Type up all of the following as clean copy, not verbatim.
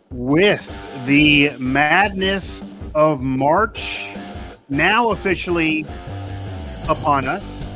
With the madness of March now officially upon us,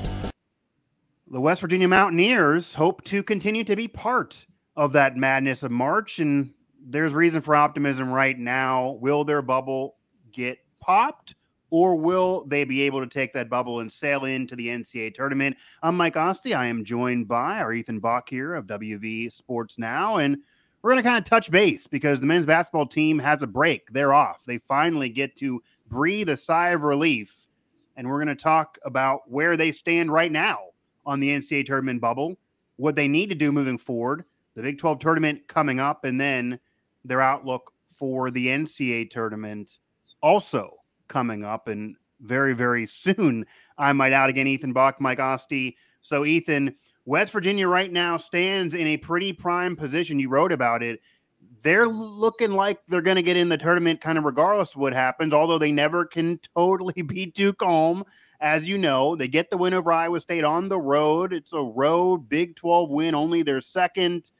the West Virginia Mountaineers hope to continue to be part of that madness of March, and there's reason for optimism right now. Will their bubble get popped, or will they be able to take that bubble and sail into the NCAA tournament? I'm Mike Osti. I am joined by our Ethan Bach here of WV Sports Now, and we're going to kind of touch base because the men's basketball team has a break. They're off. They finally get to breathe a sigh of relief, and we're going to talk about where they stand right now on the NCAA tournament bubble, what they need to do moving forward, the Big 12 tournament coming up, and then their outlook for the NCAA tournament also coming up, and very, very soon. I might out again, Ethan Bach, Mike Osti. So, Ethan, West Virginia right now stands in a pretty prime position. You wrote about it. They're looking like they're going to get in the tournament kind of regardless of what happens, although they never can totally beat Duke home. As you know, they get the win over Iowa State on the road. It's a road Big 12 win, only their second.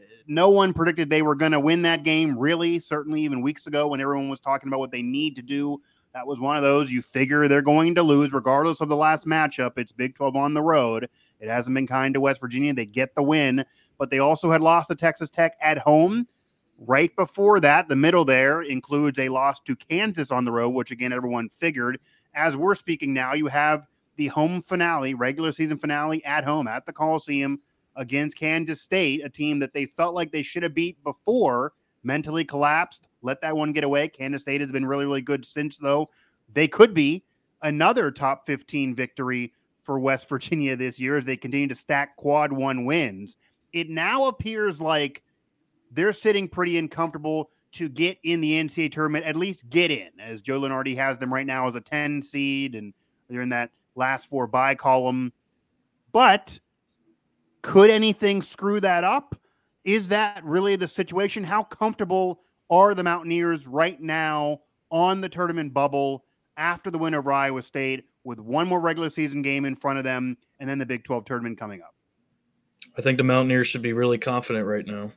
No one predicted they were going to win that game, really. Certainly even weeks ago when everyone was talking about what they need to do. That was one of those you figure they're going to lose regardless of the last matchup. It's Big 12 on the road. It hasn't been kind to West Virginia. They get the win, but they also had lost to Texas Tech at home. Right before that, the middle there includes a loss to Kansas on the road, which, again, everyone figured. As we're speaking now, you have the home finale, regular season finale at home at the Coliseum against Kansas State, a team that they felt like they should have beat before, mentally collapsed, let that one get away. Kansas State has been really, really good since, though. They could be another top 15 victory for West Virginia this year as they continue to stack quad one wins. It now appears like they're sitting pretty uncomfortable to get in the NCAA tournament, at least get in, as Joe Lunardi has them right now as a 10 seed, and they're in that last four bye column. But could anything screw that up? Is that really the situation? How comfortable are the Mountaineers right now on the tournament bubble after the win over Iowa State with one more regular season game in front of them and then the Big 12 tournament coming up? I think the Mountaineers should be really confident right now.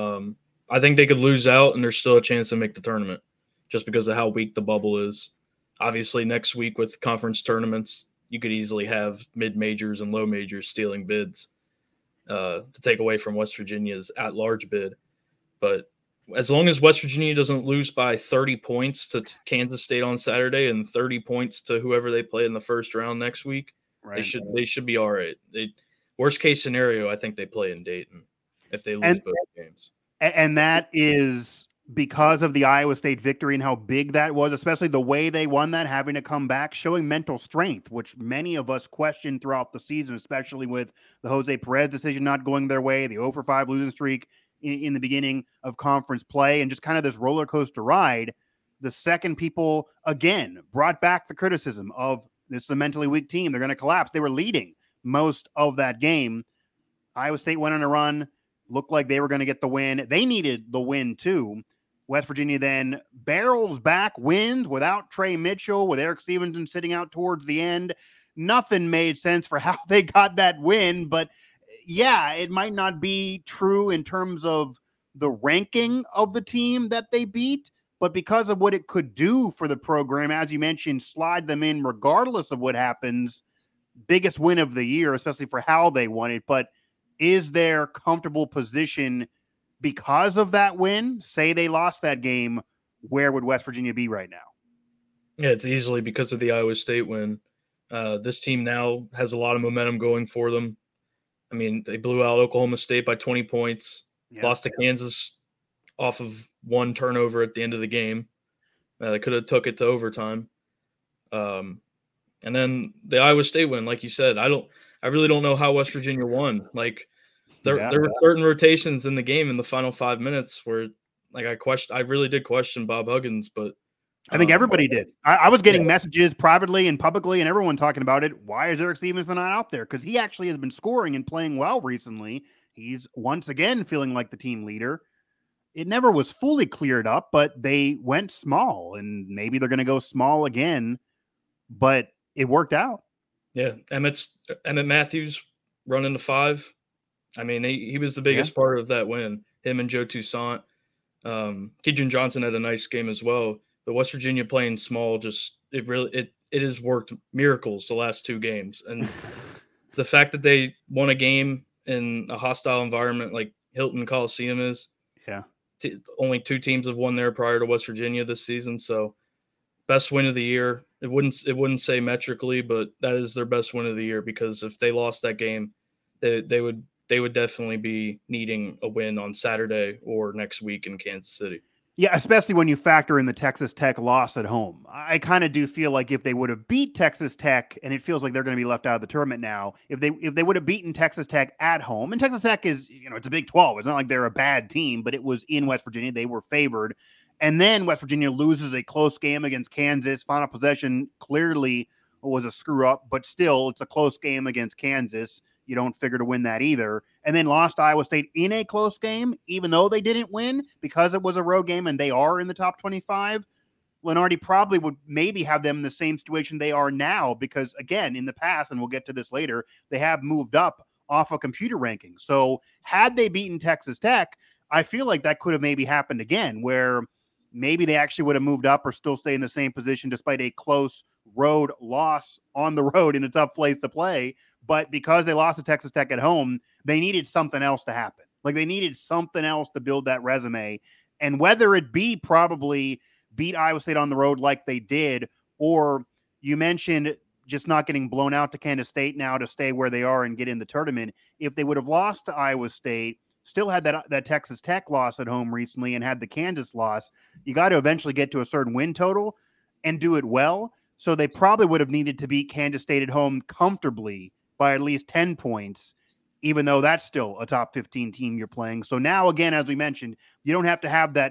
I think they could lose out and there's still a chance to make the tournament just because of how weak the bubble is. Obviously, next week with conference tournaments, you could easily have mid-majors and low-majors stealing bids to take away from West Virginia's at-large bid. But as long as West Virginia doesn't lose by 30 points to Kansas State on Saturday and 30 points to whoever they play in the first round next week, Right. They should be all right. Worst case scenario, I think they play in Dayton if they lose both games. And that is because of the Iowa State victory and how big that was, especially the way they won that, having to come back, showing mental strength, which many of us questioned throughout the season, especially with the Jose Perez decision not going their way, the 0-for-5 losing streak in the beginning of conference play, and just kind of this roller coaster ride. The second people, again, brought back the criticism of this is a mentally weak team. They're going to collapse. They were leading most of that game. Iowa State went on a run, looked like they were going to get the win. They needed the win too. West Virginia then barrels back, wins without Trey Mitchell, with Eric Stevenson sitting out towards the end. Nothing made sense for how they got that win, but yeah, it might not be true in terms of the ranking of the team that they beat, but because of what it could do for the program, as you mentioned, slide them in regardless of what happens. Biggest win of the year, especially for how they won it. But is their comfortable position because of that win? Say they lost that game, where would West Virginia be right now? Yeah, it's easily because of the Iowa State win. This team now has a lot of momentum going for them. I mean, they blew out Oklahoma State by 20 points, lost to Kansas off of one turnover at the end of the game. They could have took it to overtime. And then the Iowa State win, like you said, I really don't know how West Virginia won. Like there were certain rotations in the game in the final 5 minutes where like I really did question Bob Huggins, but I think everybody did. I was getting messages privately and publicly and everyone talking about it. Why is Eric Stevenson not out there? Because he actually has been scoring and playing well recently. He's once again feeling like the team leader. It never was fully cleared up, but they went small, and maybe they're going to go small again, but it worked out. Yeah, Emmett Matthews running the 5. I mean, he was the biggest part of that win. Him and Joe Toussaint. Keidron Johnson had a nice game as well. But West Virginia playing small, it has worked miracles the last 2 games. And the fact that they won a game in a hostile environment like Hilton Coliseum is, only 2 teams have won there prior to West Virginia this season. So best win of the year. It wouldn't say metrically, but that is their best win of the year, because if they lost that game, they would definitely be needing a win on Saturday or next week in Kansas City. Yeah, especially when you factor in the Texas Tech loss at home. I kind of do feel like if they would have beat Texas Tech, and it feels like they're going to be left out of the tournament now, if they would have beaten Texas Tech at home, and Texas Tech is, it's a Big 12. It's not like they're a bad team, but it was in West Virginia. They were favored. And then West Virginia loses a close game against Kansas. Final possession clearly was a screw up, but still it's a close game against Kansas. You don't figure to win that either. And then lost to Iowa State in a close game, even though they didn't win because it was a road game and they are in the top 25. Lunardi probably would maybe have them in the same situation they are now because, again, in the past, and we'll get to this later, they have moved up off a computer ranking. So had they beaten Texas Tech, I feel like that could have maybe happened again, where maybe they actually would have moved up or still stay in the same position despite a close road loss on the road in a tough place to play. But because they lost to Texas Tech at home, they needed something else to happen. Like they needed something else to build that resume. And whether it be probably beat Iowa State on the road like they did, or you mentioned just not getting blown out to Kansas State now to stay where they are and get in the tournament. If they would have lost to Iowa State, still had that Texas Tech loss at home recently and had the Kansas loss, you got to eventually get to a certain win total and do it well. So they probably would have needed to beat Kansas State at home comfortably by at least 10 points, even though that's still a top 15 team you're playing. So now, again, as we mentioned, you don't have to have that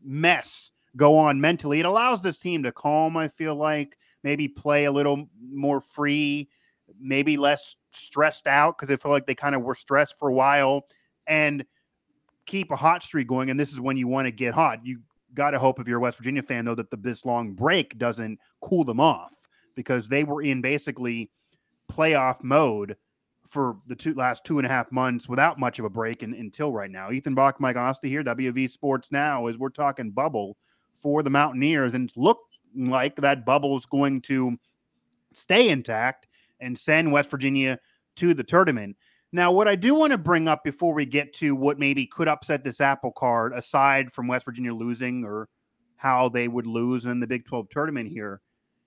mess go on mentally. It allows this team to calm, I feel like, maybe play a little more free, maybe less stressed out because they feel like they kind of were stressed for a while, and keep a hot streak going. And this is when you want to get hot. You got to hope if you're a West Virginia fan, though, that this long break doesn't cool them off because they were in basically playoff mode for the last 2.5 months without much of a break until right now. Ethan Bach, Mike Osta here, WV Sports Now, as we're talking bubble for the Mountaineers, and it's looked like that bubble is going to stay intact and send West Virginia to the tournament. Now, what I do want to bring up before we get to what maybe could upset this apple cart, aside from West Virginia losing or how they would lose in the Big 12 tournament here,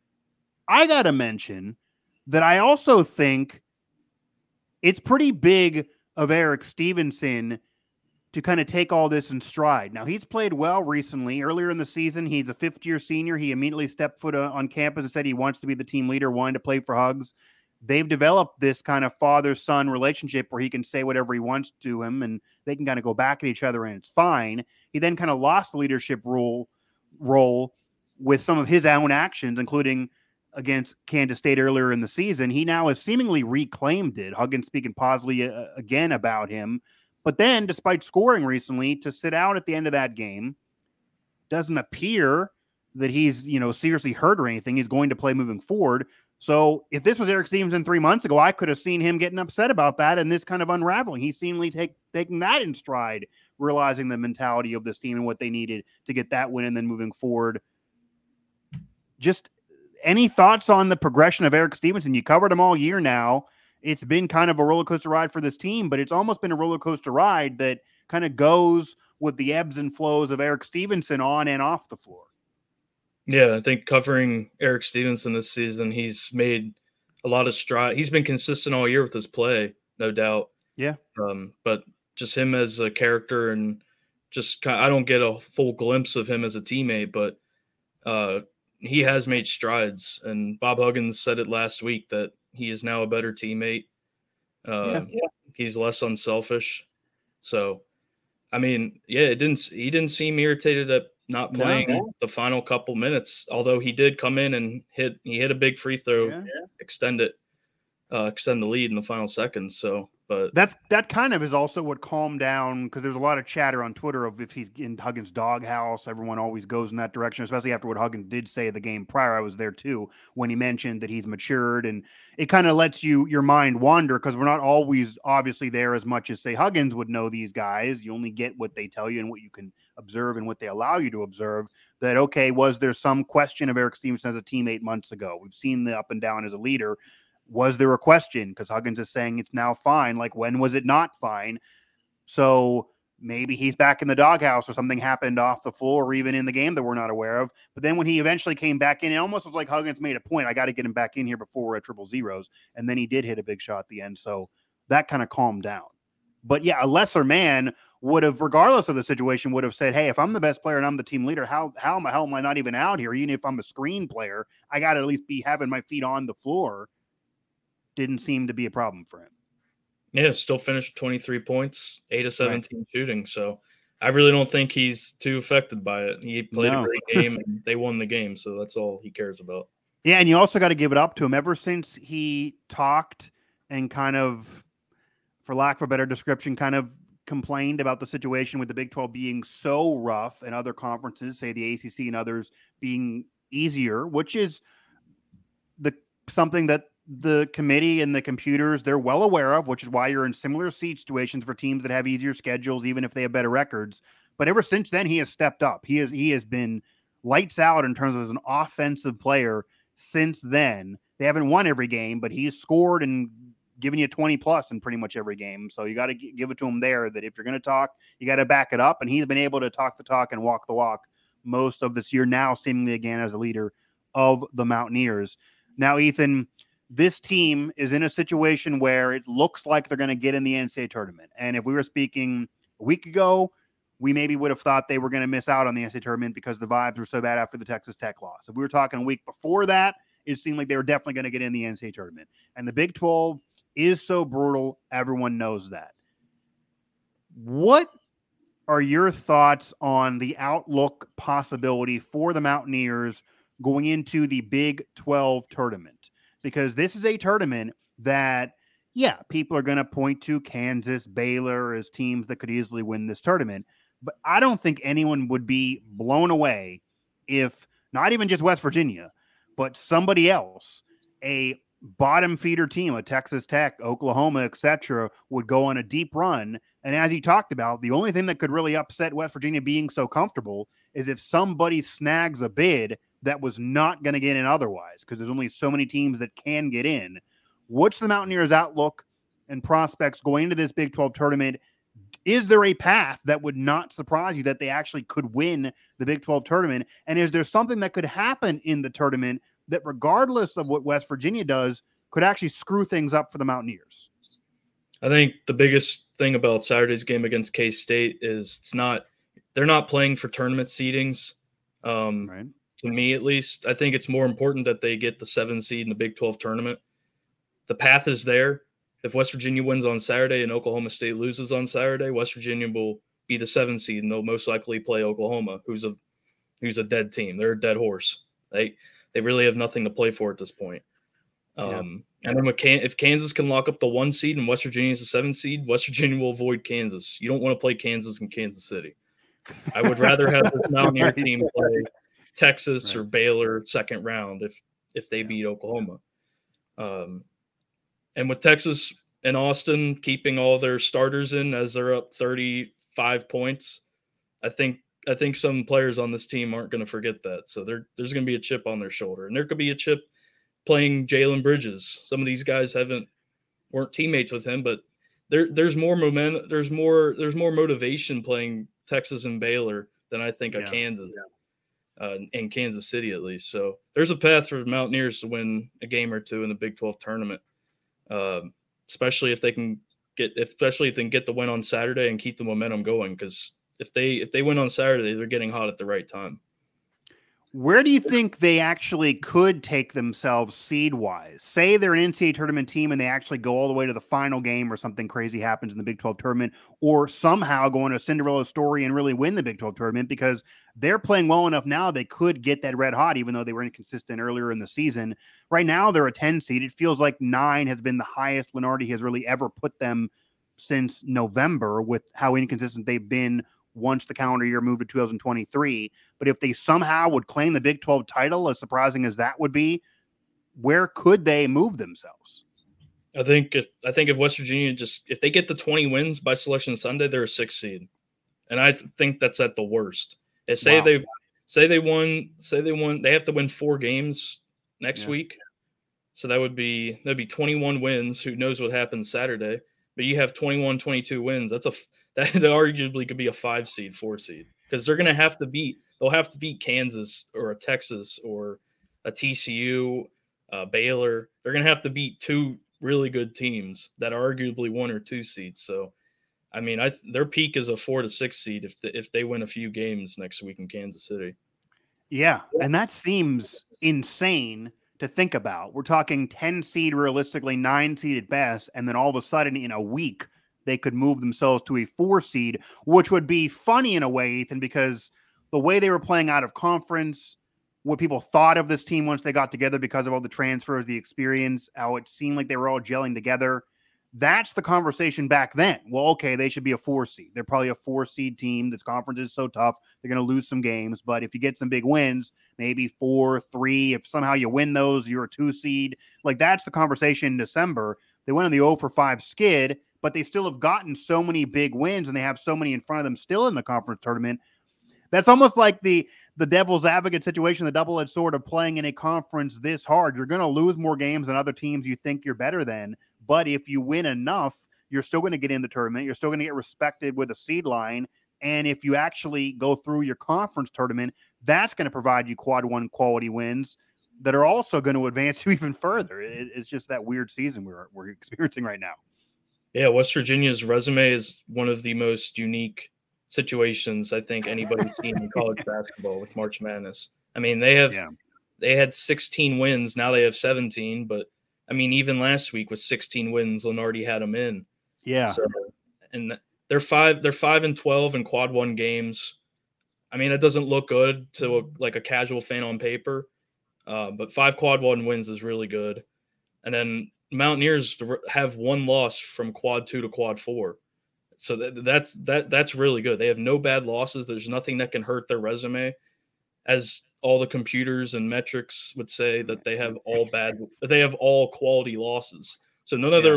I got to mention that I also think it's pretty big of Erik Stevenson to kind of take all this in stride. Now, he's played well recently. Earlier in the season, he's a fifth-year senior. He immediately stepped foot on campus and said he wants to be the team leader, wanting to play for Hugs. They've developed this kind of father-son relationship where he can say whatever he wants to him, and they can kind of go back at each other, and it's fine. He then kind of lost the leadership role with some of his own actions, including against Kansas State earlier in the season. He now has seemingly reclaimed it. Huggins speaking positively again about him. But then, despite scoring recently, to sit out at the end of that game, doesn't appear that he's, seriously hurt or anything. He's going to play moving forward. So if this was Erik Stevenson 3 months ago, I could have seen him getting upset about that and this kind of unraveling. He's seemingly taking that in stride, realizing the mentality of this team and what they needed to get that win and then moving forward. Just any thoughts on the progression of Erik Stevenson? You covered him all year now. It's been kind of a roller coaster ride for this team, but it's almost been a roller coaster ride that kind of goes with the ebbs and flows of Erik Stevenson on and off the floor. Yeah, I think covering Erik Stevenson this season, he's made a lot of stride. He's been consistent all year with his play, no doubt. Yeah. But just him as a character and just I don't get a full glimpse of him as a teammate, but he has made strides. And Bob Huggins said it last week that he is now a better teammate. He's less unselfish. So, I mean, he didn't seem irritated at not playing the final couple minutes, although he did come in and hit a big free throw, extend the lead in the final seconds. So, but that kind of is also what calmed down, because there's a lot of chatter on Twitter of if he's in Huggins' doghouse. Everyone always goes in that direction, especially after what Huggins did say the game prior. I was there too when he mentioned that he's matured, and it kind of lets your mind wander, because we're not always obviously there as much as say Huggins would know these guys. You only get what they tell you and what you can observe and what they allow you to observe, that, okay, was there some question of Erik Stevenson as a team 8 months ago? We've seen the up and down as a leader. Was there a question? Because Huggins is saying it's now fine. Like, when was it not fine? So maybe he's back in the doghouse or something happened off the floor or even in the game that we're not aware of. But then when he eventually came back in, it almost was like Huggins made a point. I got to get him back in here before we're at triple zeros. And then he did hit a big shot at the end. So that kind of calmed down. But yeah, a lesser man would have, regardless of the situation, would have said, hey, if I'm the best player and I'm the team leader, how the hell am I not even out here? Even if I'm a screen player, I got to at least be having my feet on the floor. Didn't seem to be a problem for him. Yeah, still finished 23 points, 8 of 17 shooting. So I really don't think he's too affected by it. He played a great game and they won the game. So that's all he cares about. Yeah, and you also got to give it up to him. Ever since he talked and kind of, for lack of a better description, kind of complained about the situation with the Big 12 being so rough and other conferences, say the ACC and others, being easier, which is something that the committee and the computers, they're well aware of, which is why you're in similar seat situations for teams that have easier schedules, even if they have better records. But ever since then, he has stepped up. He has been lights out in terms of as an offensive player since then. They haven't won every game, but he's scored and given you 20 plus in pretty much every game. So you got to give it to him there, that if you're going to talk, you got to back it up. And he's been able to talk the talk and walk the walk most of this year now, seemingly again as a leader of the Mountaineers. Now, Ethan, this team is in a situation where it looks like they're going to get in the NCAA tournament. And if we were speaking a week ago, we maybe would have thought they were going to miss out on the NCAA tournament because the vibes were so bad after the Texas Tech loss. If we were talking a week before that, it seemed like they were definitely going to get in the NCAA tournament. And the Big 12 is so brutal. Everyone knows that. What are your thoughts on the outlook possibility for the Mountaineers going into the Big 12 tournament? Because this is a tournament that, yeah, people are going to point to Kansas, Baylor as teams that could easily win this tournament. But I don't think anyone would be blown away if not even just West Virginia, but somebody else, a bottom feeder team, a Texas Tech, Oklahoma, etc., would go on a deep run. And as you talked about, the only thing that could really upset West Virginia being so comfortable is if somebody snags a bid that was not going to get in otherwise, because there's only so many teams that can get in. What's the Mountaineers' outlook and prospects going into this Big 12 tournament? Is there a path that would not surprise you that they actually could win the Big 12 tournament? And is there something that could happen in the tournament that, regardless of what West Virginia does, could actually screw things up for the Mountaineers? I think the biggest thing about Saturday's game against K-State is they're not playing for tournament seedings. Right. To me, at least, I think it's more important that they get the 7 seed in the Big 12 tournament. The path is there. If West Virginia wins on Saturday and Oklahoma State loses on Saturday, West Virginia will be the 7 seed, and they'll most likely play Oklahoma, who's a dead team. They're a dead horse. They really have nothing to play for at this point. And then if Kansas can lock up the 1 seed and West Virginia is the 7 seed, West Virginia will avoid Kansas. You don't want to play Kansas in Kansas City. I would rather have this Mountaineer team play Texas or Baylor second round if they beat Oklahoma. And with Texas and Austin keeping all their starters in as they're up 35 points, I think some players on this team aren't going to forget that. So there's going to be a chip on their shoulder, and there could be a chip playing Jalen Bridges. Some of these guys weren't teammates with him, but there's more momentum. There's more motivation playing Texas and Baylor than I think Kansas. In Kansas City, at least. So there's a path for the Mountaineers to win a game or two in the Big 12 tournament, especially if they can get the win on Saturday and keep the momentum going. Because if they win on Saturday, they're getting hot at the right time. Where do you think they actually could take themselves seed-wise? Say they're an NCAA tournament team and they actually go all the way to the final game or something crazy happens in the Big 12 tournament, or somehow go on a Cinderella story and really win the Big 12 tournament because they're playing well enough now they could get that red hot, even though they were inconsistent earlier in the season. Right now, they're a 10 seed. It feels like 9 has been the highest Lunardi has really ever put them since November with how inconsistent they've been once the calendar year moved to 2023. But if they somehow would claim the Big 12 title, as surprising as that would be, where could they move themselves? I think if West Virginia if they get the 20 wins by Selection Sunday, they're a 6 seed. and I think that's at the worst. Say they won. They have to win 4 games next week, so that'd be 21 wins. Who knows what happens Saturday? But you have 21, 22 wins. That arguably could be a 5 seed, 4 seed, because they'll have to beat Kansas or a Texas or a TCU, Baylor. They're going to have to beat 2 really good teams that are arguably 1 or 2 seeds. So, I mean, their peak is a 4 to 6 seed if they win a few games next week in Kansas City. Yeah, and that seems insane to think about. We're talking 10 seed, realistically 9 seed at best, and then all of a sudden in a week they could move themselves to a 4 seed, which would be funny in a way, Ethan, because the way they were playing out of conference, what people thought of this team once they got together because of all the transfers, the experience, how it seemed like they were all gelling together. That's the conversation back then. Well, okay, they should be a 4 seed. They're probably a 4 seed team. This conference is so tough. They're going to lose some games. But if you get some big wins, maybe 4, 3, if somehow you win those, you're a 2 seed. Like, that's the conversation in December. They went on the 0-for-5 skid, but they still have gotten so many big wins and they have so many in front of them still in the conference tournament. That's almost like the devil's advocate situation, the double-edged sword of playing in a conference this hard. You're going to lose more games than other teams you think you're better than. But if you win enough, you're still going to get in the tournament. You're still going to get respected with a seed line. And if you actually go through your conference tournament, that's going to provide you quad 1 quality wins that are also going to advance you even further. It's just that weird season we're experiencing right now. Yeah, West Virginia's resume is one of the most unique situations I think anybody's seen in college basketball with March Madness. I mean, they had 16 wins. Now they have 17, but I mean, even last week with 16 wins, Lenardi had them in. Yeah. So, and they're 5-12 in quad 1 games. I mean, it doesn't look good to a casual fan on paper, but 5 quad 1 wins is really good. And then Mountaineers have 1 loss from quad 2 to quad 4. So that's really good. They have no bad losses. There's nothing that can hurt their resume, as all the computers and metrics would say that they have all quality losses. So none of their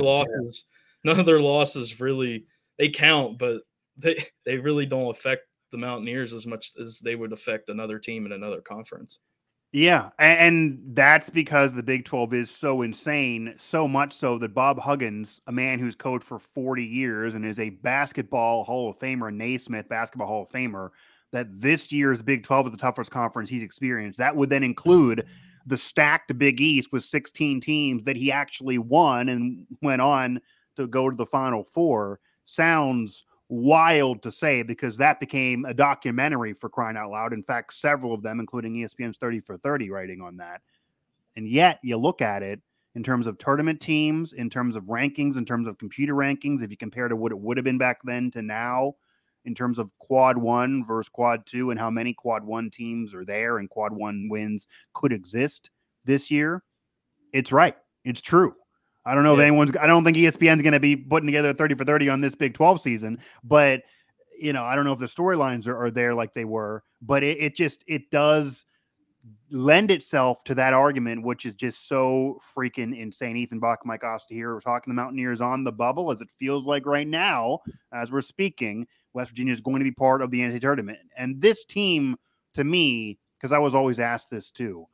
losses really, they count, but they really don't affect the Mountaineers as much as they would affect another team in another conference. Yeah, and that's because the Big 12 is so insane, so much so that Bob Huggins, a man who's coached for 40 years and is a basketball Hall of Famer, Naismith basketball Hall of Famer, that this year's Big 12 is the toughest conference he's experienced. That would then include the stacked Big East with 16 teams that he actually won and went on to go to the Final Four. Sounds wild to say, because that became a documentary, for crying out loud. In fact, several of them, including ESPN's 30 for 30 writing on that. And yet you look at it in terms of tournament teams, in terms of rankings, in terms of computer rankings, if you compare to what it would have been back then to now, in terms of quad 1 versus quad 2 and how many quad 1 teams are there and quad 1 wins could exist this year, it's right. It's true. I don't know if I don't think ESPN's going to be putting together a 30 for 30 on this Big 12 season, but I don't know if the storylines are there like they were, but it does lend itself to that argument, which is just so freaking insane. Ethan Bach, Mike Oster here. We're talking the Mountaineers on the bubble, as it feels like right now, as we're speaking. West Virginia is going to be part of the NCAA tournament. And this team, to me, because I was always asked this too,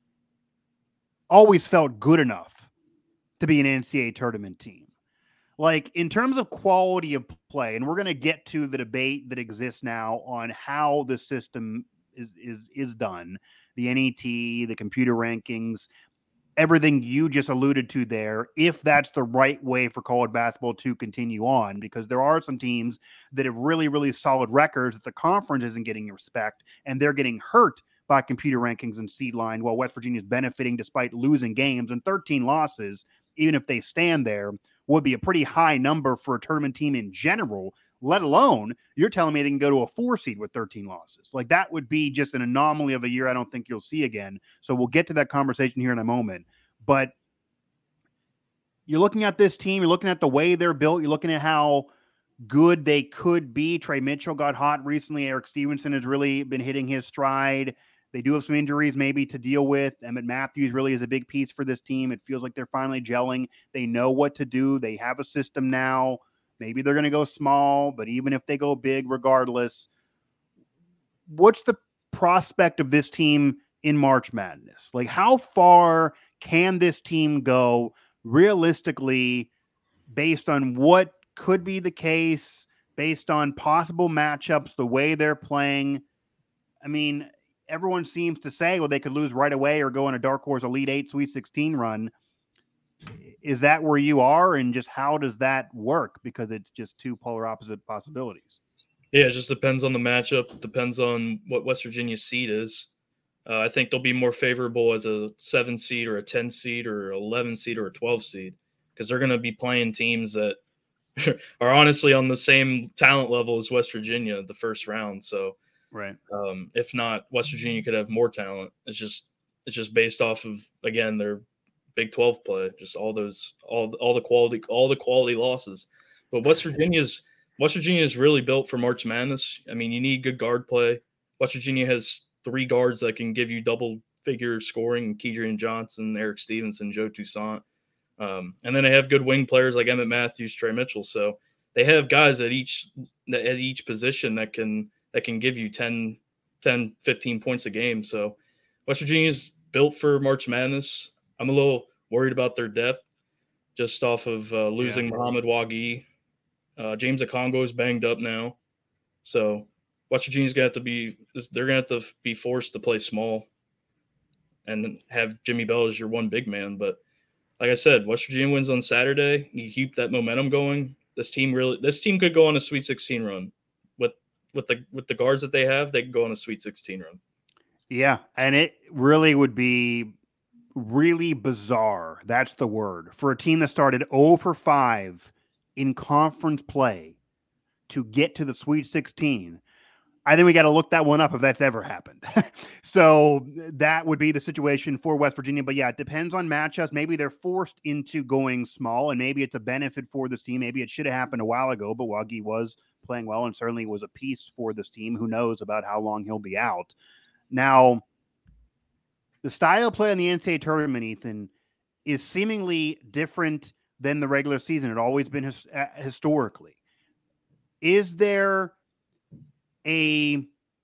always felt good enough to be an NCAA tournament team. Like, in terms of quality of play, and we're going to get to the debate that exists now on how the system is done, the NET, the computer rankings, everything you just alluded to there, if that's the right way for college basketball to continue on, because there are some teams that have really, really solid records that the conference isn't getting respect, and they're getting hurt by computer rankings and seed line, while West Virginia is benefiting despite losing games. And 13 losses, even if they stand there, would be a pretty high number for a tournament team in general, let alone you're telling me they can go to a 4 seed with 13 losses. Like, that would be just an anomaly of a year I don't think you'll see again. So we'll get to that conversation here in a moment. But you're looking at this team, you're looking at the way they're built, you're looking at how good they could be. Trey Mitchell got hot recently. Eric Stevenson has really been hitting his stride. They do have some injuries maybe to deal with. Emmett Matthews really is a big piece for this team. It feels like they're finally gelling. They know what to do. They have a system now. Maybe they're going to go small, but even if they go big, regardless, what's the prospect of this team in March Madness? Like, how far can this team go realistically based on what could be the case, based on possible matchups, the way they're playing? I mean, everyone seems to say, well, they could lose right away or go on a dark horse Elite Eight, Sweet 16 run. Is that where you are? And just how does that work? Because it's just two polar opposite possibilities. Yeah, it just depends on the matchup. It depends on what West Virginia's seed is. I think they'll be more favorable as a 7 seed or a 10 seed or 11 seed or a 12 seed because they're going to be playing teams that are honestly on the same talent level as West Virginia the first round. So, right. If not, West Virginia could have more talent. It's just based off of, again, their Big 12 play, just all the quality losses. But West Virginia is really built for March Madness. I mean, you need good guard play. West Virginia has 3 guards that can give you double-figure scoring: Kedrian Johnson, Eric Stevenson, Joe Toussaint. And then they have good wing players like Emmett Matthews, Trey Mitchell. So they have guys at each position that can give you 10, 15 points a game. So West Virginia is built for March Madness. I'm a little worried about their depth just off of losing Muhammad Wagi. James Okongo is banged up now. So West Virginia's they're going to have to be forced to play small and have Jimmy Bell as your one big man. But like I said, West Virginia wins on Saturday. You keep that momentum going. This team could go on a Sweet 16 run. With the guards that they have, they can go on a Sweet 16 run. Yeah, and it really would be really bizarre. That's the word. For a team that started 0 for 5 in conference play to get to the Sweet 16. I think we got to look that one up if that's ever happened. So that would be the situation for West Virginia. But yeah, it depends on matchups. Maybe they're forced into going small, and maybe it's a benefit for this team. Maybe it should have happened a while ago, but Wagi was playing well and certainly was a piece for this team. Who knows about how long he'll be out. Now, the style of play in the NCAA tournament, Ethan, is seemingly different than the regular season. It always been historically. Is there a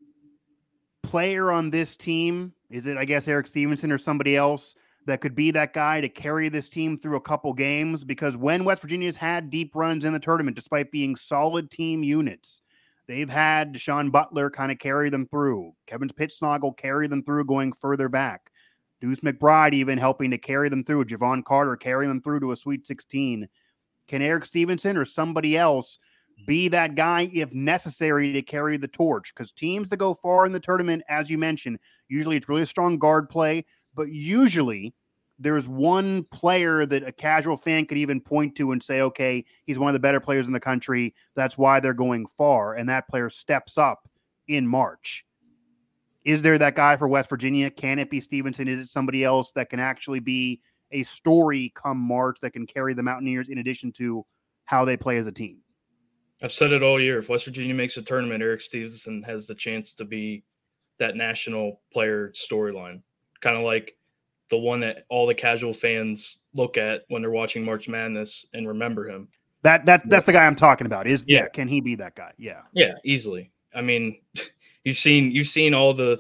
player on this team? Is it, I guess, Eric Stevenson or somebody else that could be that guy to carry this team through a couple games? Because when West Virginia's had deep runs in the tournament, despite being solid team units, they've had Deshaun Butler kind of carry them through. Kevin Pittsnoggle carry them through going further back. Deuce McBride even helping to carry them through. Javon Carter carrying them through to a Sweet 16. Can Eric Stevenson or somebody else be that guy if necessary to carry the torch? Because teams that go far in the tournament, as you mentioned, usually it's really strong guard play, but usually there's one player that a casual fan could even point to and say, okay, he's one of the better players in the country. That's why they're going far. And that player steps up in March. Is there that guy for West Virginia? Can it be Stevenson? Is it somebody else that can actually be a story come March that can carry the Mountaineers in addition to how they play as a team? I've said it all year. If West Virginia makes a tournament, Eric Stevenson has the chance to be that national player storyline, kind of like the one that all the casual fans look at when they're watching March Madness and remember him. That's the guy I'm talking about. Can he be that guy? Yeah, easily. I mean, you've seen all the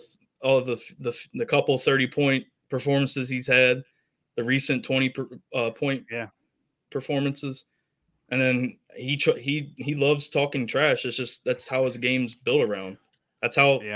couple 30-point performances he's had, the recent 20-point performances. And then he loves talking trash. It's just that's how his game's built around. That's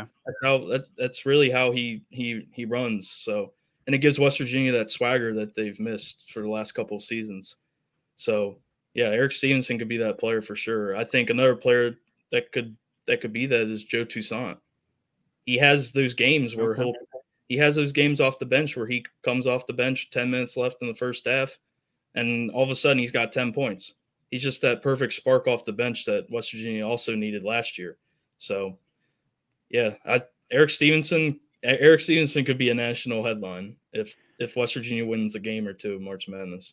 really how he runs. So, and it gives West Virginia that swagger that they've missed for the last couple of seasons. So yeah, Eric Stevenson could be that player for sure. I think another player that could be that is Joe Toussaint. He has those games where he has those games off the bench where he comes off the bench, 10 minutes left in the first half, and all of a sudden he's got 10 points. He's just that perfect spark off the bench that West Virginia also needed last year. So, yeah, Eric Stevenson could be a national headline if West Virginia wins a game or two of March Madness.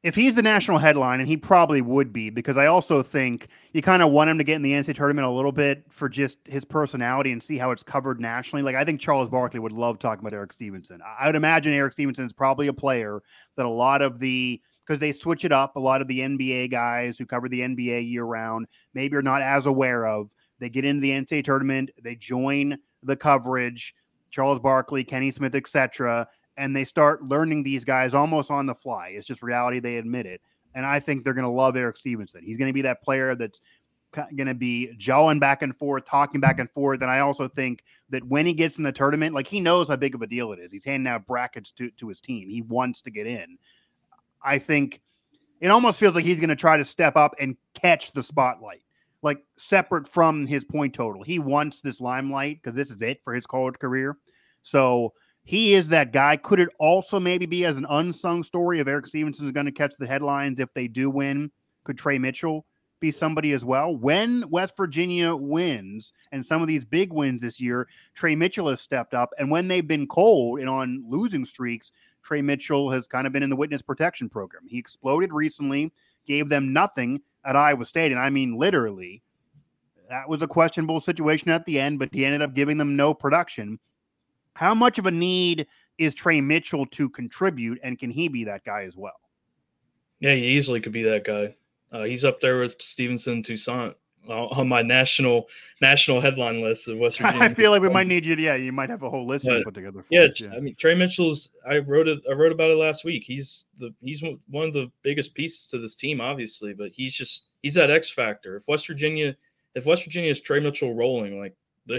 if he's the national headline, and he probably would be, because I also think you kind of want him to get in the NCAA tournament a little bit for just his personality and see how it's covered nationally. Like, I think Charles Barkley would love talking about Eric Stevenson. I would imagine Eric Stevenson is probably a player that a lot of because they switch it up, a lot of the NBA guys who cover the NBA year round maybe are not as aware of. They get into the NCAA tournament, they join the coverage, Charles Barkley, Kenny Smith, etc., and they start learning these guys almost on the fly. It's just reality. They admit it. And I think they're going to love Eric Stevenson. He's going to be that player that's going to be jawing back and forth, talking back and forth. And I also think that when he gets in the tournament, like, he knows how big of a deal it is. He's handing out brackets to his team. He wants to get in. I think it almost feels like he's going to try to step up and catch the spotlight, like separate from his point total. He wants this limelight because this is it for his college career. So he is that guy. Could it also maybe be as an unsung story of Eric Stevenson is going to catch the headlines if they do win? Could Trey Mitchell be somebody as well? When West Virginia wins, and some of these big wins this year, Trey Mitchell has stepped up. And when they've been cold and on losing streaks, Trey Mitchell has kind of been in the witness protection program. He exploded recently, gave them nothing at Iowa State. And I mean, literally, that was a questionable situation at the end, but he ended up giving them no production. How much of a need is Trey Mitchell to contribute, and can he be that guy as well? Yeah, he easily could be that guy. He's up there with Stevenson, Toussaint on my national headline list of West Virginia. I feel like we might need you. Yeah, you might have a whole list to put together. Yeah, I mean, Trey Mitchell's. I wrote about it last week. He's one of the biggest pieces to this team, obviously, but he's that X factor. If West Virginia's Trey Mitchell rolling, like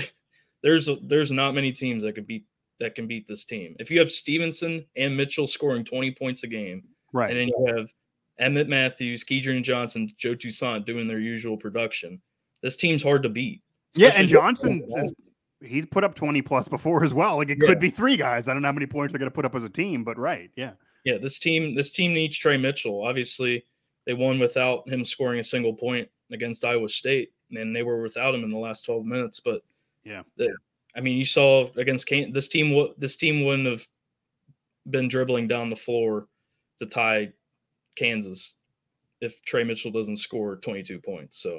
there's not many teams that can beat this team. If you have Stevenson and Mitchell scoring 20 points a game, right, and then you have Emmett Matthews, Kedrian Johnson, Joe Toussaint doing their usual production, this team's hard to beat. Yeah, and Johnson, he's put up 20 plus before as well. Like, it could be three guys. I don't know how many points they're going to put up as a team, but right, yeah. Yeah, this team needs Trey Mitchell. Obviously, they won without him scoring a single point against Iowa State, and they were without him in the last 12 minutes. But yeah, I mean, you saw against this team wouldn't have been dribbling down the floor to tie Kansas if Trey Mitchell doesn't score 22 points. So,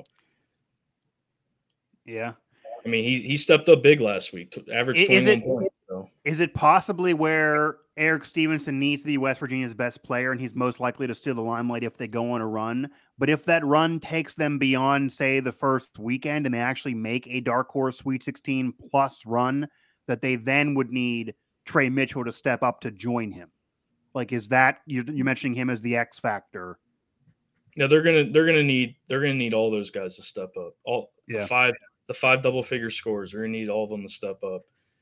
yeah, I mean, he stepped up big last week to average 21 points. So. Is it possibly where Eric Stevenson needs to be West Virginia's best player, and he's most likely to steal the limelight if they go on a run? But if that run takes them beyond, say, the first weekend, and they actually make a dark horse Sweet 16 plus run, that they then would need Trey Mitchell to step up to join him. Like, is that you're mentioning him as the X factor? Yeah, they're gonna need all those guys to step up. The five double figure scores. We're gonna need all of them to step up.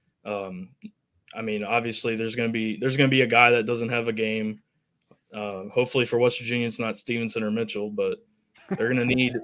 I mean, obviously, there's gonna be a guy that doesn't have a game. Hopefully for West Virginia, it's not Stevenson or Mitchell, but they're gonna need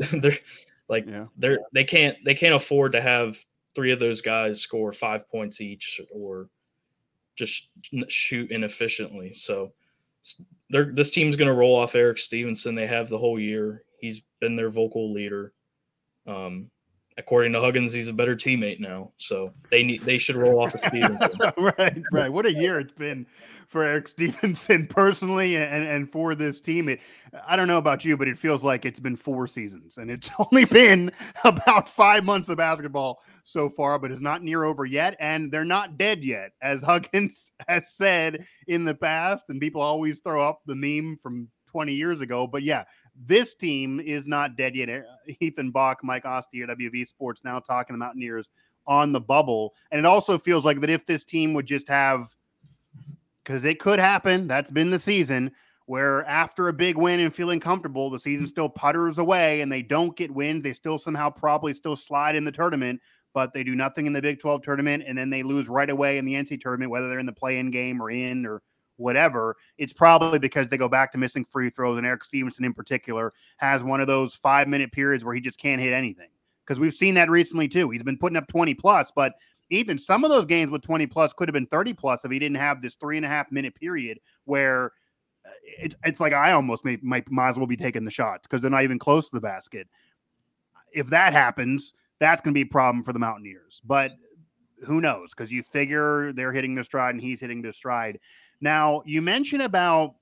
they can't afford to have three of those guys score 5 points each or just shoot inefficiently. So this team's going to roll off Eric Stevenson. They have the whole year. He's been their vocal leader. According to Huggins, he's a better teammate now. So they should roll off of Stevenson. Right. What a year it's been for Eric Stevenson personally and for this team. I don't know about you, but it feels like it's been 4 seasons, and it's only been about 5 months of basketball so far, but it's not near over yet, and they're not dead yet, as Huggins has said in the past, and people always throw up the meme from 20 years ago. But yeah, this team is not dead yet. Ethan Bach, Mike Osti at WV Sports Now talking the Mountaineers on the bubble. And it also feels like that if this team would just have, because it could happen, that's been the season, where after a big win and feeling comfortable, the season still putters away and they don't get wins. They still somehow probably still slide in the tournament, but they do nothing in the Big 12 tournament, and then they lose right away in the NCAA tournament, whether they're in the play-in game or whatever. It's probably because they go back to missing free throws, and Eric Stevenson in particular has one of those 5-minute periods where he just can't hit anything. Because we've seen that recently too. He's been putting up 20 plus, but Ethan, some of those games with 20 plus could have been 30 plus if he didn't have this 3.5-minute period where it's like I almost might as well be taking the shots because they're not even close to the basket. If that happens, that's going to be a problem for the Mountaineers. But who knows? Because you figure they're hitting their stride and he's hitting their stride. Now, you mentioned about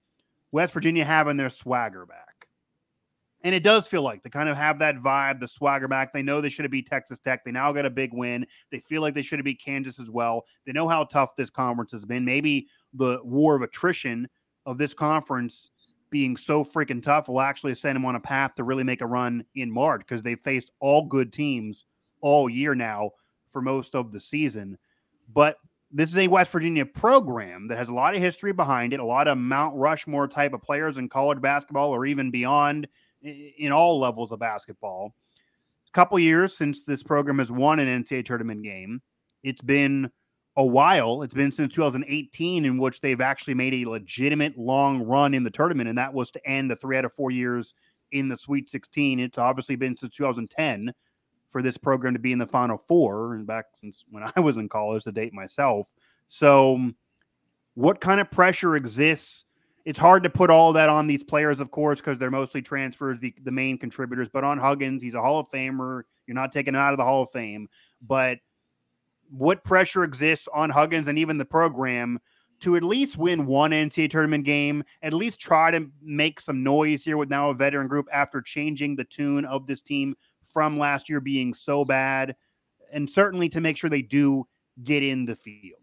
West Virginia having their swagger back. And it does feel like they kind of have that vibe, the swagger back. They know they should have beat Texas Tech. They now got a big win. They feel like they should have beat Kansas as well. They know how tough this conference has been. Maybe the war of attrition of this conference being so freaking tough will actually send them on a path to really make a run in March, because they've faced all good teams all year now for most of the season. But this is a West Virginia program that has a lot of history behind it, a lot of Mount Rushmore type of players in college basketball or even beyond in all levels of basketball. A couple years since this program has won an NCAA tournament game. It's been a while. It's been since 2018 in which they've actually made a legitimate long run in the tournament, and that was to end the 3 out of 4 years in the Sweet 16. It's obviously been since 2010 for this program to be in the Final Four, and back since when I was in college, to date myself. So what kind of pressure exists? It's hard to put all that on these players, of course, because they're mostly transfers, the main contributors. But on Huggins, he's a Hall of Famer. You're not taking him out of the Hall of Fame. But what pressure exists on Huggins and even the program to at least win one NCAA tournament game, at least try to make some noise here with now a veteran group after changing the tune of this team from last year being so bad, and certainly to make sure they do get in the field?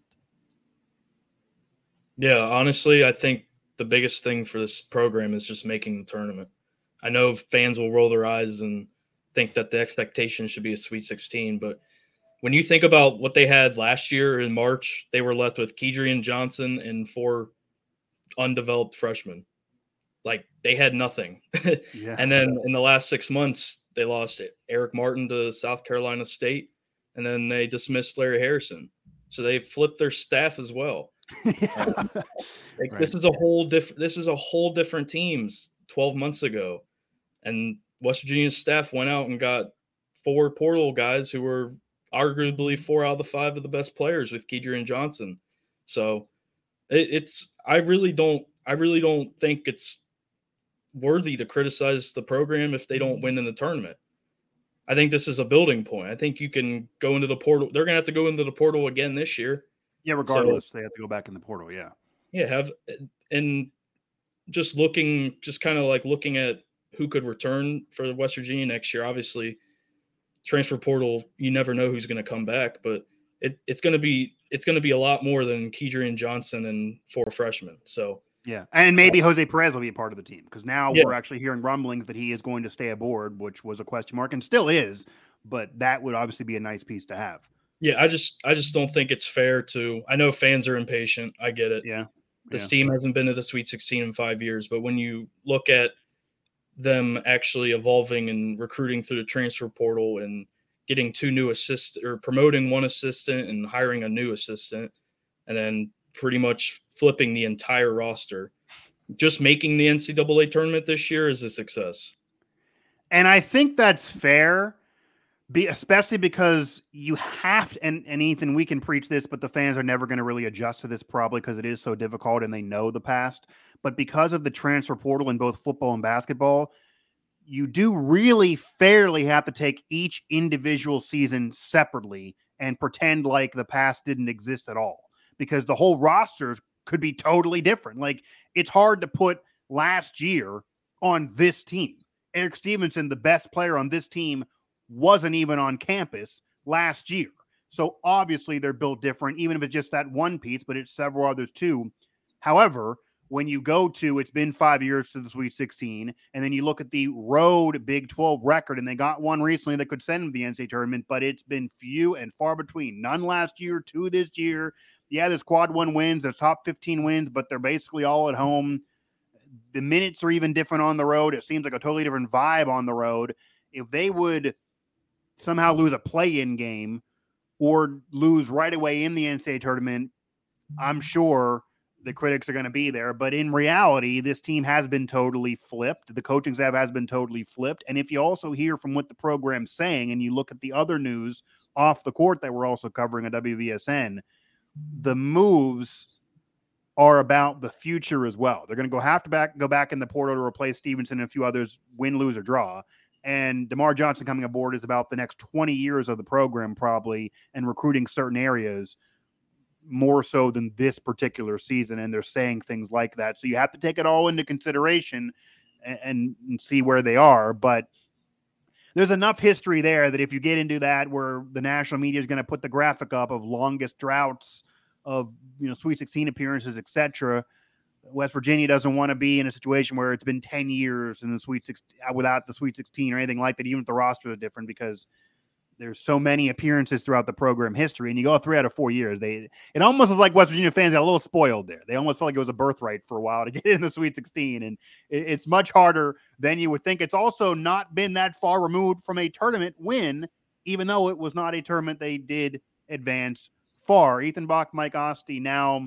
Yeah, honestly, I think the biggest thing for this program is just making the tournament. I know fans will roll their eyes and think that the expectation should be a Sweet 16, but when you think about what they had last year in March, they were left with Kedrian Johnson and 4 undeveloped freshmen. Like, they had nothing. Yeah. And then in the last 6 months, they lost Eric Martin to South Carolina State, and then they dismissed Larry Harrison. So they flipped their staff as well. Yeah. Right. This is a whole different teams 12 months ago. And West Virginia's staff went out and got 4 portal guys who were arguably 4 out of the 5 of the best players with Kedrian Johnson. So I really don't think it's worthy to criticize the program if they don't win in the tournament. I think this is a building point. I think you can go into the portal. They're going to have to go into the portal again this year. Yeah, regardless, they have to go back in the portal. Yeah. Yeah. And just kind of like looking at who could return for West Virginia next year. Obviously, transfer portal, you never know who's going to come back, but it's going to be a lot more than Kedrian Johnson and 4 freshmen. So yeah, and maybe Jose Perez will be a part of the team, because now we're actually hearing rumblings that he is going to stay aboard, which was a question mark and still is, but that would obviously be a nice piece to have. Yeah, I just don't think it's fair to. I know fans are impatient. I get it. Yeah, this team hasn't been to the Sweet 16 in 5 years, but when you look at them actually evolving and recruiting through the transfer portal and getting 2 new assistants, or promoting 1 assistant and hiring a new assistant, and then pretty much flipping the entire roster, just making the NCAA tournament this year is a success. And I think that's fair, especially because you have to, and Ethan, we can preach this, but the fans are never going to really adjust to this probably because it is so difficult and they know the past. But because of the transfer portal in both football and basketball, you do really fairly have to take each individual season separately and pretend like the past didn't exist at all, because the whole rosters could be totally different. Like, it's hard to put last year on this team. Eric Stevenson, the best player on this team, wasn't even on campus last year. So obviously they're built different, even if it's just that one piece, but it's several others too. However, when you go to, it's been 5 years to the Sweet 16, and then you look at the road Big 12 record, and they got one recently that could send them to the NCAA tournament, but it's been few and far between. None last year, 2 this year. Yeah, there's quad 1 wins, there's top 15 wins, but they're basically all at home. The minutes are even different on the road. It seems like a totally different vibe on the road. If they would somehow lose a play-in game or lose right away in the NCAA tournament, I'm sure the critics are going to be there. But in reality, this team has been totally flipped. The coaching staff has been totally flipped. And if you also hear from what the program's saying, and you look at the other news off the court that we're also covering at WVSN, the moves are about the future as well. They're going to have to go back in the portal to replace Stevenson and a few others, win, lose, or draw. And DeMar Johnson coming aboard is about the next 20 years of the program probably, and recruiting certain areas. more so than this particular season, and they're saying things like that. So you have to take it all into consideration and see where they are. But there's enough history there that if you get into that where the national media is going to put the graphic up of longest droughts of Sweet 16 appearances, etc., West Virginia doesn't want to be in a situation where it's been 10 years in the Sweet 16 without the Sweet 16 or anything like that, even if the rosters are different, because there's so many appearances throughout the program history, and you go 3 out of 4 years. It almost is like West Virginia fans got a little spoiled there. They almost felt like it was a birthright for a while to get in the Sweet 16, and it's much harder than you would think. It's also not been that far removed from a tournament win, even though it was not a tournament they did advance far. Ethan Bach, Mike Osti. Now,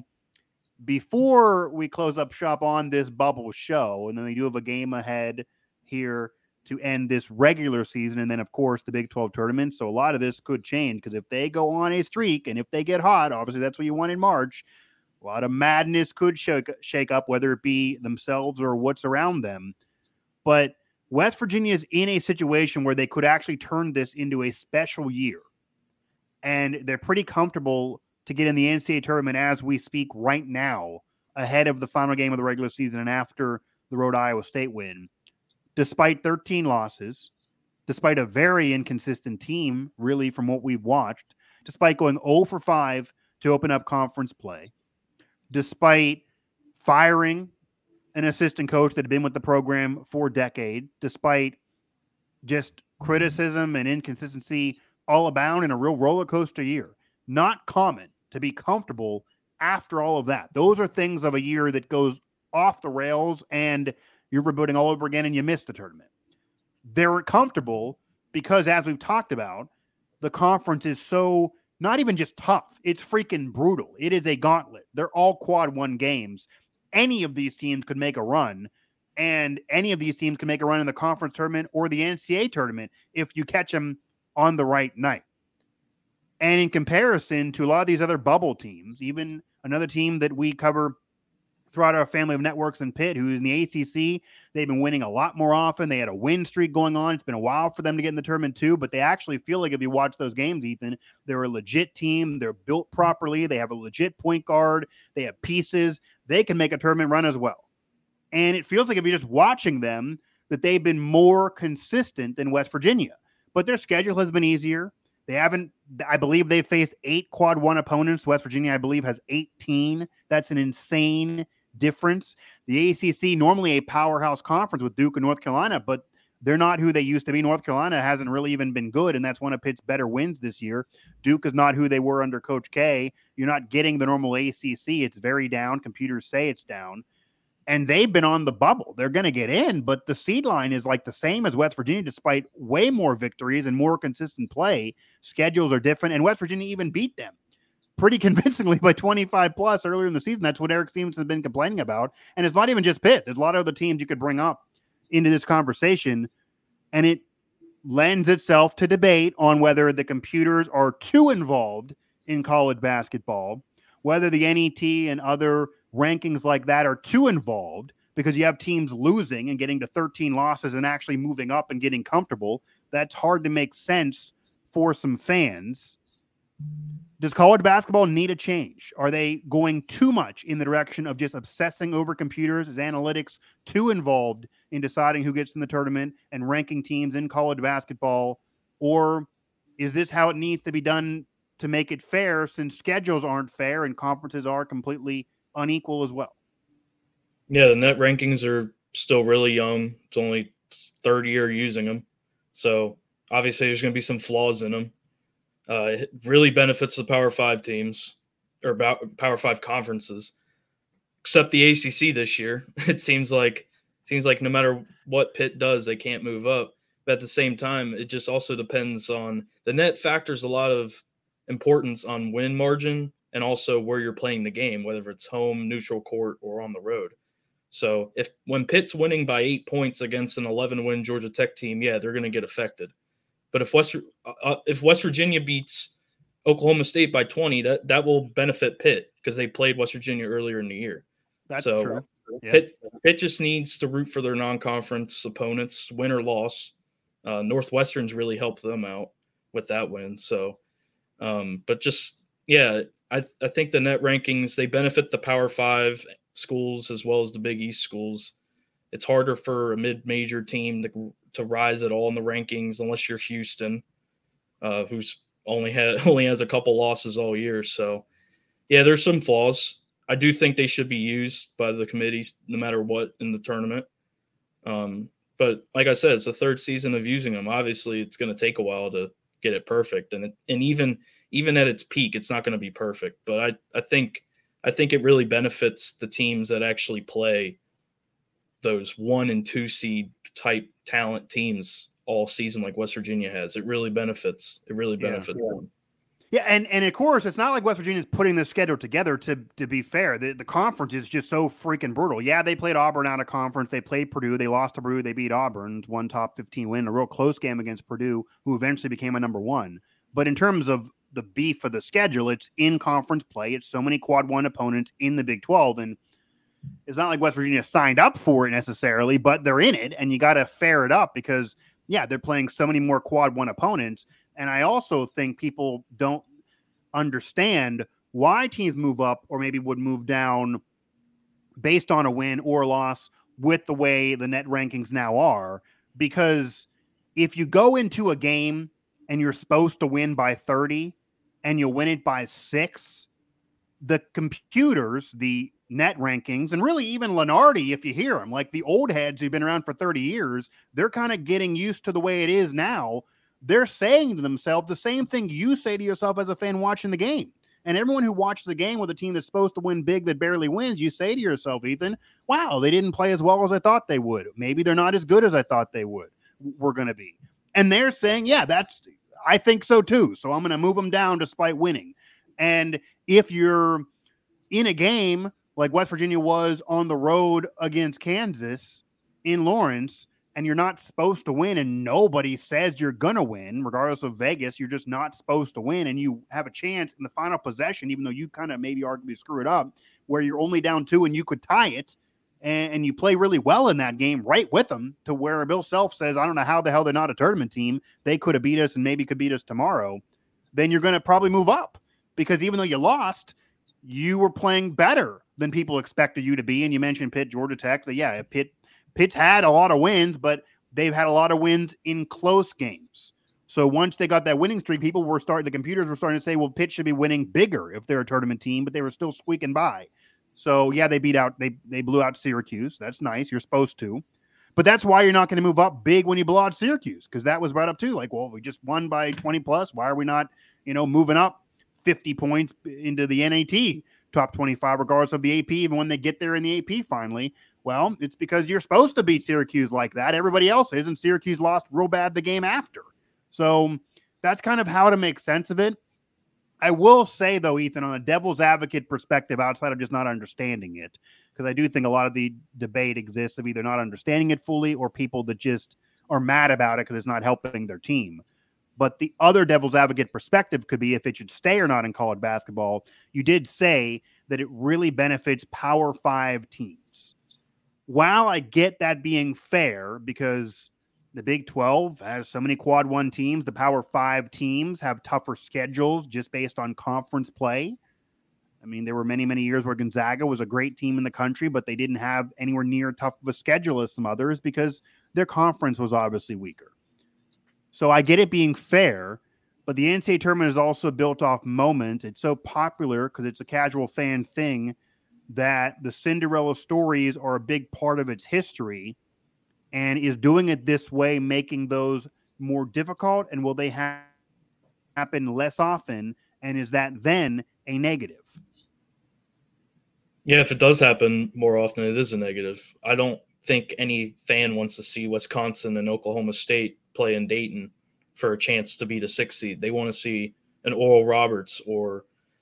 before we close up shop on this bubble show, and then they do have a game ahead here to end this regular season, and then, of course, the Big 12 tournament. So a lot of this could change, because if they go on a streak and if they get hot, obviously that's what you want in March, a lot of madness could shake up, whether it be themselves or what's around them. But West Virginia is in a situation where they could actually turn this into a special year, and they're pretty comfortable to get in the NCAA tournament as we speak right now, ahead of the final game of the regular season and after the Rhode Iowa State win. Despite 13 losses, despite a very inconsistent team, really, from what we've watched, despite going 0 for 5 to open up conference play, despite firing an assistant coach that had been with the program for a decade, despite just criticism and inconsistency all abound in a real roller coaster year. Not common to be comfortable after all of that. Those are things of a year that goes off the rails and you're rebooting all over again and you miss the tournament. They're comfortable because, as we've talked about, the conference is so not even just tough. It's freaking brutal. It is a gauntlet. They're all quad one games. Any of these teams could make a run, and any of these teams can make a run in the conference tournament or the NCAA tournament if you catch them on the right night. And in comparison to a lot of these other bubble teams, even another team that we cover throughout our family of networks in Pitt, who's in the ACC, they've been winning a lot more often. They had a win streak going on. It's been a while for them to get in the tournament too, but they actually feel like, if you watch those games, Ethan, they're a legit team. They're built properly. They have a legit point guard. They have pieces. They can make a tournament run as well. And it feels like, if you're just watching them, that they've been more consistent than West Virginia. But their schedule has been easier. They haven't, I believe they've faced 8 quad one opponents. West Virginia, I believe, has 18. That's an insane difference. The ACC, normally a powerhouse conference with Duke and North Carolina, but they're not who they used to be. North Carolina hasn't really even been good, and that's one of Pitt's better wins this year. Duke is not who they were under Coach K. You're not getting the normal ACC. It's very down. Computers say it's down. And they've been on the bubble. They're going to get in, but the seed line is like the same as West Virginia, despite way more victories and more consistent play. Schedules are different, and West Virginia even beat them pretty convincingly by 25 plus earlier in the season. That's what Eric Stevens has been complaining about. And it's not even just Pitt. There's a lot of other teams you could bring up into this conversation, and it lends itself to debate on whether the computers are too involved in college basketball, whether the NET and other rankings like that are too involved, because you have teams losing and getting to 13 losses and actually moving up and getting comfortable. That's hard to make sense for some fans. Does college basketball need a change? Are they going too much in the direction of just obsessing over computers? Is analytics too involved in deciding who gets in the tournament and ranking teams in college basketball? Or is this how it needs to be done to make it fair, since schedules aren't fair and conferences are completely unequal as well? Yeah, the net rankings are still really young. It's only third year using them. So obviously there's going to be some flaws in them. It really benefits the Power 5 teams, or Power 5 conferences, except the ACC this year. It seems like no matter what Pitt does, they can't move up. But at the same time, it just also depends on the net factors a lot of importance on win margin and also where you're playing the game, whether it's home, neutral court, or on the road. So when Pitt's winning by 8 points against an 11-win Georgia Tech team, yeah, they're going to get affected. But if West Virginia beats Oklahoma State by 20, that will benefit Pitt, because they played West Virginia earlier in the year. That's true. Yeah. Pitt just needs to root for their non-conference opponents, win or loss. Northwestern's really helped them out with that win. So, but just, yeah, I think the net rankings, they benefit the Power 5 schools as well as the Big East schools. It's harder for a mid-major team to rise at all in the rankings unless you're Houston, who's only has a couple losses all year. So, yeah, there's some flaws. I do think they should be used by the committees no matter what in the tournament. But like I said, it's the third season of using them. Obviously, it's going to take a while to get it perfect, and even at its peak, it's not going to be perfect. But I think it really benefits the teams that actually play those 1 and 2 seed type talent teams all season, like West Virginia has. It really benefits. It really benefits them. Yeah, and of course, it's not like West Virginia's putting this schedule together to be fair. The conference is just so freaking brutal. Yeah, they played Auburn out of conference. They played Purdue. They lost to Purdue. They beat Auburn, one top 15 win, a real close game against Purdue, who eventually became a number 1. But in terms of the beef of the schedule, it's in conference play. It's so many quad 1 opponents in the Big 12, and it's not like West Virginia signed up for it necessarily, but they're in it, and you got to fair it up because, yeah, they're playing so many more quad 1 opponents. And I also think people don't understand why teams move up or maybe would move down based on a win or loss with the way the net rankings now are. Because if you go into a game and you're supposed to win by 30 and you win it by 6, the computers, the net rankings, and really even Lenardi, if you hear them, like the old heads who've been around for 30 years, they're kind of getting used to the way it is now. They're saying to themselves the same thing you say to yourself as a fan watching the game. And everyone who watches the game with a team that's supposed to win big that barely wins, you say to yourself, Ethan, wow, they didn't play as well as I thought they would. Maybe they're not as good as I thought they were going to be. And they're saying, yeah, I think so too. So I'm going to move them down despite winning. And if you're in a game like West Virginia was on the road against Kansas in Lawrence, and you're not supposed to win, and nobody says you're going to win, regardless of Vegas, you're just not supposed to win, and you have a chance in the final possession, even though you kind of maybe arguably screw it up, where you're only down 2 and you could tie it, and you play really well in that game right with them, to where Bill Self says, I don't know how the hell they're not a tournament team. They could have beat us and maybe could beat us tomorrow. Then you're going to probably move up, because even though you lost, you were playing better than people expected you to be. And you mentioned Pitt, Georgia Tech. That, yeah, Pitt's had a lot of wins, but they've had a lot of wins in close games. So once they got that winning streak, the computers were starting to say, well, Pitt should be winning bigger if they're a tournament team, but they were still squeaking by. So yeah, they blew out Syracuse. That's nice. You're supposed to. But that's why you're not going to move up big when you blow out Syracuse, because that was brought up too. Like, well, we just won by 20 plus. Why are we not, moving up 50 points into the NAT top 25, regardless of the AP, even when they get there in the AP finally? Well, it's because you're supposed to beat Syracuse like that. Everybody else is, and Syracuse lost real bad the game after. So that's kind of how to make sense of it. I will say, though, Ethan, on a devil's advocate perspective, outside of just not understanding it, because I do think a lot of the debate exists of either not understanding it fully or people that just are mad about it because it's not helping their team. But the other devil's advocate perspective could be if it should stay or not in college basketball. You did say that it really benefits Power 5 teams. While I get that being fair, because the Big 12 has so many quad 1 teams, the Power 5 teams have tougher schedules just based on conference play. I mean, there were many, many years where Gonzaga was a great team in the country, but they didn't have anywhere near tough of a schedule as some others because their conference was obviously weaker. So I get it being fair, but the NCAA tournament is also built off moments. It's so popular because it's a casual fan thing that the Cinderella stories are a big part of its history, and is doing it this way making those more difficult? And will they happen less often? And is that then a negative? Yeah, if it does happen more often, it is a negative. I don't think any fan wants to see Wisconsin and Oklahoma State play in Dayton for a chance to beat a 6 seed. They want to see an Oral Roberts or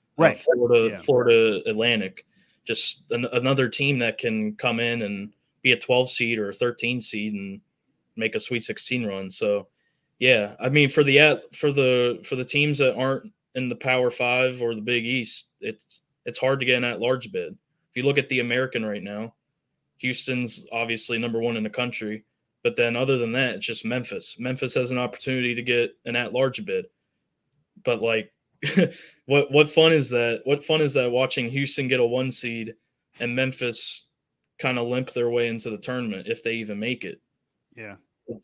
Florida Atlantic. Just another team that can come in and be a 12 seed or a 13 seed and make a Sweet 16 run. So, yeah, I mean, for the teams that aren't in the Power 5 or the Big East, it's hard to get an at-large bid. If you look at the American right now, Houston's obviously number 1 in the country, but then other than that, it's just Memphis. Memphis has an opportunity to get an at-large bid, but like what fun is that? What fun is that watching Houston get a 1 seed and Memphis kind of limp their way into the tournament if they even make it? Yeah.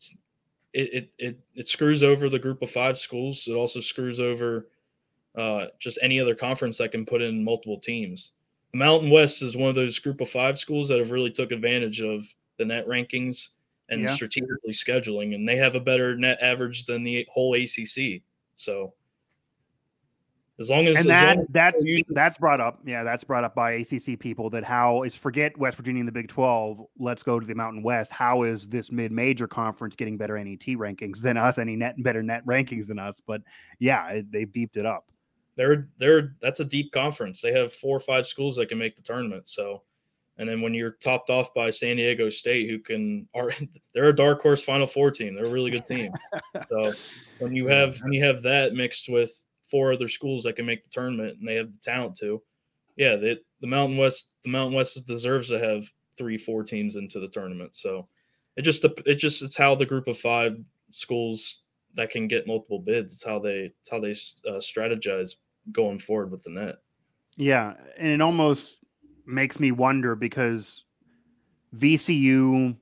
It screws over the group of 5 schools. It also screws over just any other conference that can put in multiple teams. The Mountain West is one of those group of 5 schools that have really took advantage of the net rankings and strategically scheduling, and they have a better net average than the whole ACC. So as long as that's brought up, that's brought up by ACC people, that how is, forget West Virginia in the Big 12, let's go to the Mountain West. How is this mid-major conference getting better NET rankings than us, better net rankings than us? But yeah, they beefed it up. That's a deep conference. They have 4 or 5 schools that can make the tournament. So, and then when you're topped off by San Diego State, they're a dark horse Final Four team. They're a really good team. So when you have that mixed with 4 other schools that can make the tournament and they have the talent to, the Mountain West deserves to have 3-4 teams into the tournament. So it's how the group of 5 schools that can get multiple bids. It's how they strategize going forward with the net. Yeah, and it almost makes me wonder, because VCU,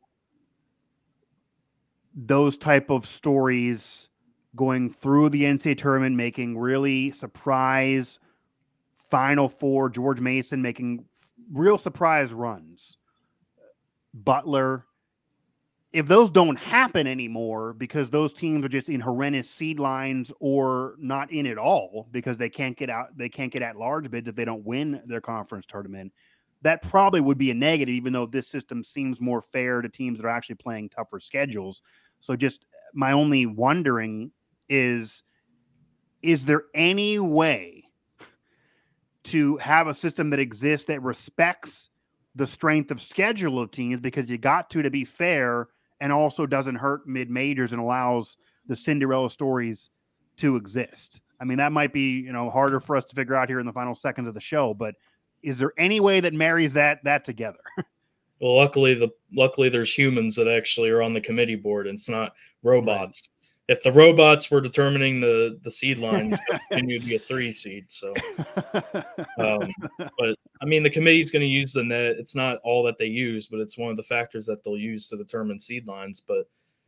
those type of stories going through the NCAA tournament, making really surprise Final Four, George Mason making real surprise runs, Butler, if those don't happen anymore because those teams are just in horrendous seed lines or not in at all because they can't get at large bids if they don't win their conference tournament, that probably would be a negative, even though this system seems more fair to teams that are actually playing tougher schedules. So just my only wondering is there any way to have a system that exists that respects the strength of schedule of teams, because you got to be fair, and also doesn't hurt mid-majors and allows the Cinderella stories to exist? I mean, that might be, harder for us to figure out here in the final seconds of the show, but is there any way that marries that together? Well, luckily there's humans that actually are on the committee board, and it's not robots. Right. If the robots were determining the seed lines, it would continue to be a 3 seed. So, but I mean, the committee's going to use the net. It's not all that they use, but it's one of the factors that they'll use to determine seed lines. But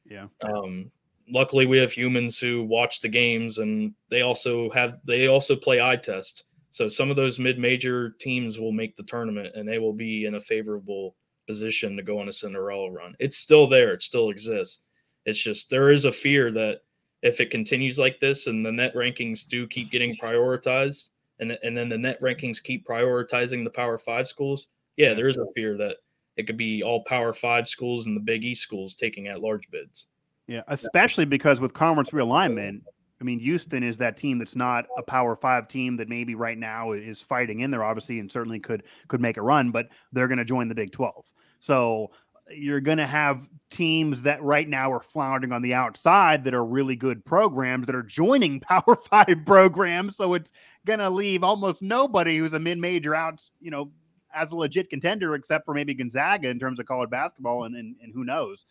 luckily we have humans who watch the games, and they also play eye test. So some of those mid-major teams will make the tournament, and they will be in a favorable position to go on a Cinderella run. It's still there. It still exists. It's just there is a fear that if it continues like this and the net rankings do keep getting prioritized, and then the net rankings keep prioritizing the Power 5 schools, there is a fear that it could be all Power 5 schools and the Big East schools taking at-large bids. Yeah, especially because with conference realignment, I mean, Houston is that team that's not a Power 5 team that maybe right now is fighting in there, obviously, and certainly could make a run, but they're going to join the Big 12. So you're going to have teams that right now are floundering on the outside that are really good programs that are joining Power 5 programs. So it's going to leave almost nobody who's a mid-major out, as a legit contender, except for maybe Gonzaga in terms of college basketball, and who knows.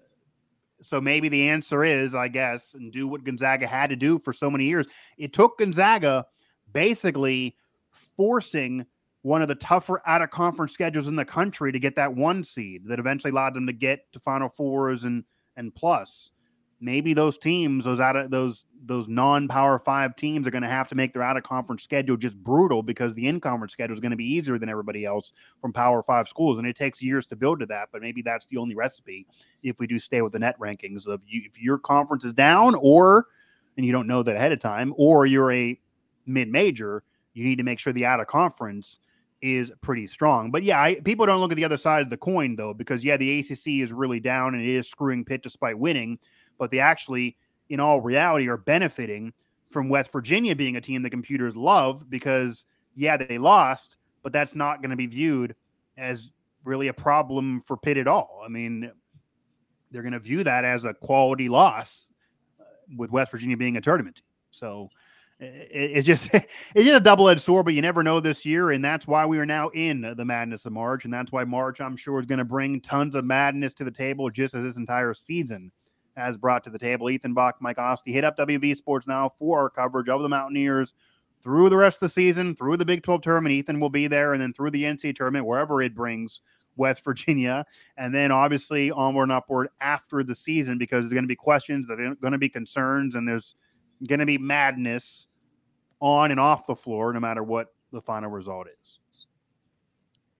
So maybe the answer is, I guess, and do what Gonzaga had to do for so many years. It took Gonzaga basically forcing one of the tougher out-of-conference schedules in the country to get that 1 seed that eventually allowed them to get to Final Fours and plus. Maybe those teams, those non-Power 5 teams, are going to have to make their out-of-conference schedule just brutal, because the in-conference schedule is going to be easier than everybody else from Power 5 schools, and it takes years to build to that. But maybe that's the only recipe if we do stay with the net rankings of if your conference is down, and you don't know that ahead of time, or you're a mid-major, you need to make sure the out-of-conference is pretty strong. But people don't look at the other side of the coin, though, because the ACC is really down and it is screwing Pitt despite winning, but they actually, in all reality, are benefiting from West Virginia being a team that computers love, because they lost, but that's not going to be viewed as really a problem for Pitt at all. I mean, they're going to view that as a quality loss with West Virginia being a tournament team. So it's just a double-edged sword, but you never know this year, and that's why we are now in the madness of March, and that's why March, I'm sure, is going to bring tons of madness to the table, just as this entire season has brought to the table. Ethan Bach, Mike Osti, hit up WV Sports Now for our coverage of the Mountaineers through the rest of the season, through the Big 12 tournament, Ethan will be there, and then through the NCAA tournament, wherever it brings West Virginia, and then obviously onward and upward after the season, because there's going to be questions, there's going to be concerns, and there's going to be madness on and off the floor, no matter what the final result is.